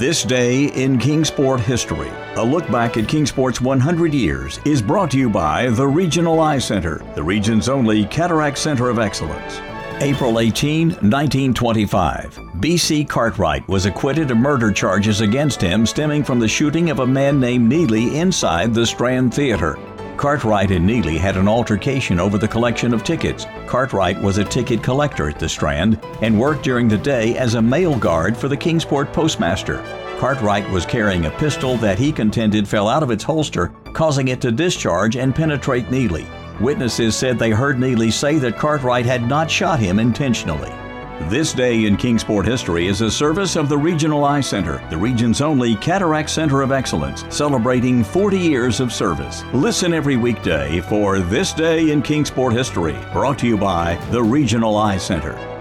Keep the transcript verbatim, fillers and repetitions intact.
This Day in Kingsport History, a look back at Kingsport's one hundred years, is brought to you by the Regional Eye Center, the region's only cataract center of excellence. April eighteenth, nineteen twenty-five, B C Cartwright was acquitted of murder charges against him stemming from the shooting of a man named Neely inside the Strand Theater. Cartwright and Neely had an altercation over the collection of tickets. Cartwright was a ticket collector at the Strand and worked during the day as a mail guard for the Kingsport postmaster. Cartwright was carrying a pistol that he contended fell out of its holster, causing it to discharge and penetrate Neely. Witnesses said they heard Neely say that Cartwright had not shot him intentionally. This Day in Kingsport History is a service of the Regional Eye Center, the region's only cataract center of excellence, celebrating forty years of service. Listen every weekday for This Day in Kingsport History, brought to you by the Regional Eye Center.